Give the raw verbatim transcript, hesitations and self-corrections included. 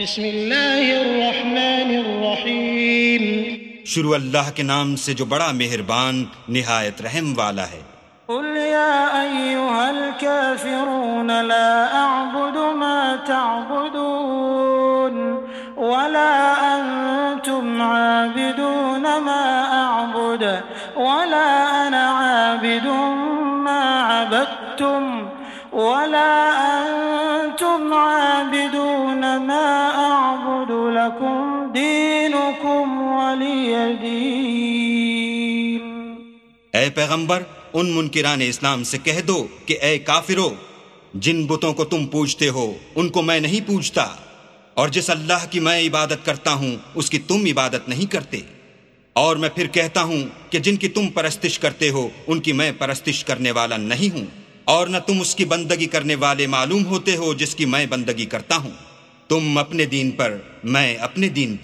بسم اللہ الرحمن الرحیم شروع اللہ کے نام سے جو بڑا مہربان نہایت رحم والا ہے۔ قل يا أيها الكافرون لا أعبد ما تعبدون ولا أنتم عابدون ما أعبد ولا أنا عابد ما عبدتم ولا أنتم عابدون ما أعبد لكم دينكم ولي دين۔ اے پیغمبر ان منکران اسلام سے کہہ دو کہ اے کافرو، جن بتوں کو تم پوجتے ہو ان کو میں نہیں پوجتا، اور جس اللہ کی میں عبادت کرتا ہوں اس کی تم عبادت نہیں کرتے، اور میں پھر کہتا ہوں کہ جن کی تم پرستش کرتے ہو ان کی میں پرستش کرنے والا نہیں ہوں، اور نہ تم اس کی بندگی کرنے والے معلوم ہوتے ہو جس کی میں بندگی کرتا ہوں۔ تم اپنے دین پر، میں اپنے دین پر۔